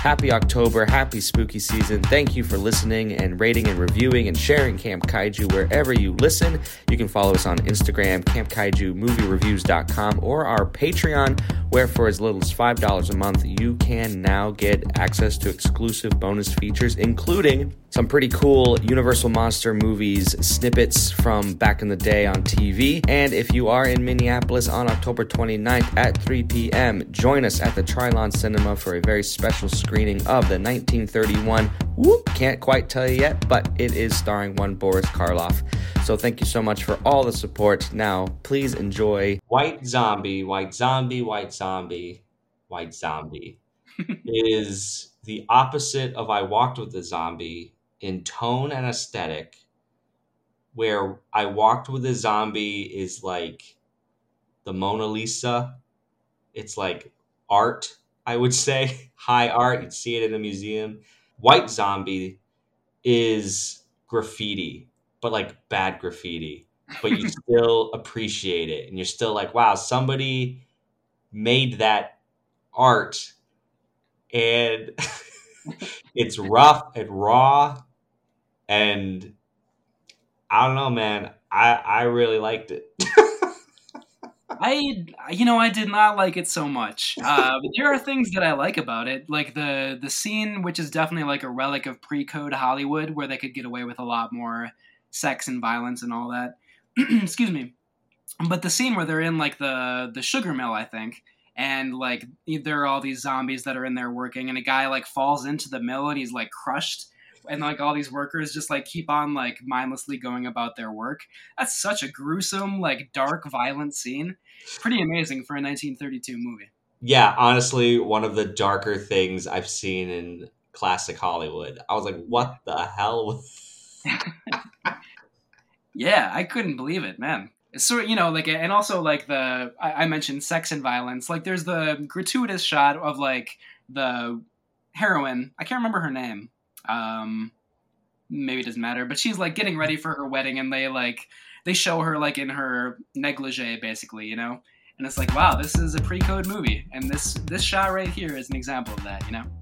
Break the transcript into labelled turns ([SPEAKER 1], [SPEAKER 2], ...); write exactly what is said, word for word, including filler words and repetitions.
[SPEAKER 1] Happy October, happy spooky season. Thank you for listening and rating and reviewing and sharing Camp Kaiju wherever you listen. You can follow us on Instagram, camp kaiju movie reviews dot com, or our Patreon, where for as little as five dollars a month, you can now get access to exclusive bonus features, including some pretty cool Universal Monster movies snippets from back in the day on T V. And if you are in Minneapolis on October twenty-ninth at three p.m., join us at the Trilon Cinema for a very special screening of the nineteen thirty-one, whoop, can't quite tell you yet, but it is starring one Boris Karloff. So thank you so much for all the support. Now, please enjoy
[SPEAKER 2] White Zombie, White Zombie, White Zombie, White Zombie is the opposite of I Walked with a Zombie in tone and aesthetic, where I Walked with a Zombie is like the Mona Lisa. It's like art, I would say. High art. You'd see it in a museum. White Zombie is graffiti, but like bad graffiti. But you still appreciate it. And you're still like, wow, somebody made that art. And it's rough and raw. And I don't know, man. I, I really liked it.
[SPEAKER 3] I, you know, I did not like it so much. Uh, but there are things that I like about it, like the the scene, which is definitely like a relic of pre-code Hollywood, where they could get away with a lot more sex and violence and all that. Excuse me. But the scene where they're in like the the sugar mill, I think, and like there are all these zombies that are in there working, and a guy like falls into the mill and he's like crushed. And like all these workers just like keep on like mindlessly going about their work. That's such a gruesome, like dark, violent scene. Pretty amazing for a nineteen thirty-two movie.
[SPEAKER 2] Yeah, honestly, one of the darker things I've seen in classic Hollywood. I was like, what the hell?
[SPEAKER 3] Yeah, I couldn't believe it, man. It's sort of, you know, like, and also like the, I, I mentioned sex and violence. Like there's the gratuitous shot of like the heroine. I can't remember her name. Um, maybe it doesn't matter, but she's like getting ready for her wedding, and they like they show her like in her negligee, basically, you know. And it's like, wow, this is a pre-code movie, and this this shot right here is an example of that, you know.